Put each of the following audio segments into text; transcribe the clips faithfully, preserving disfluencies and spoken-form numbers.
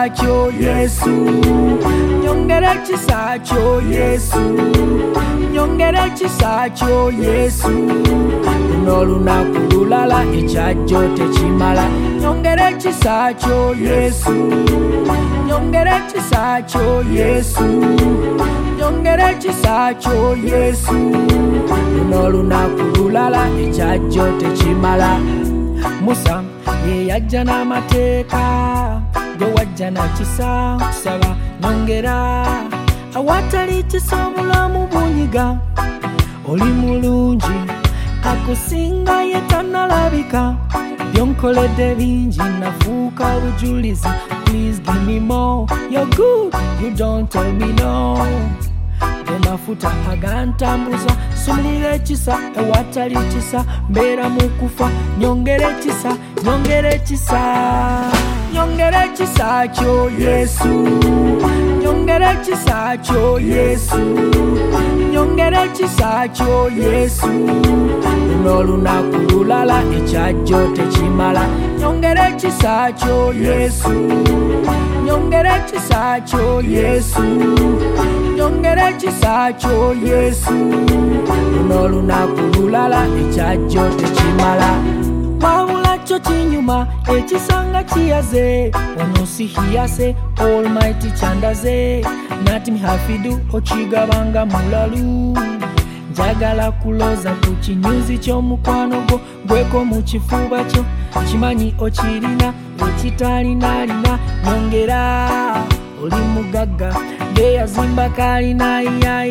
ekisa kyo Yesu, nyongera ekisa kyo Yesu, nyongera ekisa kyo Yesu, luno lunaku lulala ekyajjo tekimala, nyongera ekisa kyo Yesu, nyongera ekisa kyo Yesu, nyongera ekisa kyo Yesu, luno lunaku lulala ekyajjo tekimala. Musa ye yajja n'amateeka, gwe wajja na kisa, kusaba nyongera. Awatali kisa obulamu bunyiga, oli mulungi akusinga ye tannalabika, byonkoledde bingi nafuuka bujulizi. Please give me more, you're good, you don't tell me no. Mafuta agantambuza, sumulira ekisa ewatali kisa, mbeera mu kufa, nyongera ekisa, nyongera ekisa, nyongera ekisa kyo Yesu, nyongera ekisa kyo Yesu, nyongera ekisa kyo Yesu, luno lunaku lulala ekyajjo tekimala, nyongera ekisa kyo Yesu, nyongera ekisa kyo Yesu, nyongera ekisa kyo Yesu, luno lunaku lulala ekyajjo tekimala. Wabula kyo kinyuma ekisanga kiyaze, ono si hiyase almighty kyandaze, nati mihafidu okigabanga mulalu. Njagala kuloza ku kinyuzi ky'omukwano gwo, gweko mu kifuba kyo, kimanyi okirina ekitalinalina, nyongera oli mugagga geyazimba kalina,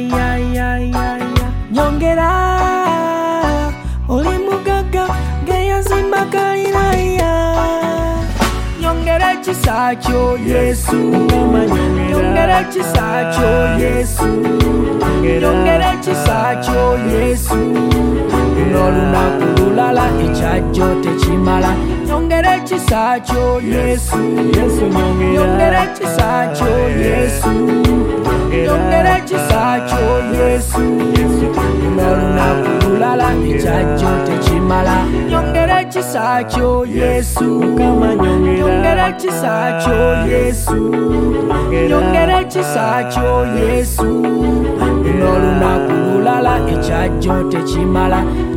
nyongera oli mugagga geyazimba kalina, nyongera ekisa kyo Yesu, nyongera ekisa kyo Yesu, nyongera ekisa kyo Yesu, luno lunaku lulala ekyajjo tekimala, nyongera ekisa kyo Yesu, nyongera ekisa kyo Yesu, nyongera ekisa kyo Yesu, luno lunaku lulala ekyajjo tekimala, nyongera ekisa kyo Yesu, nyongera ekisa kyo Yesu, nyongera ekisa kyo Yesu, luno lunaku lulala ekyajjo tekimala,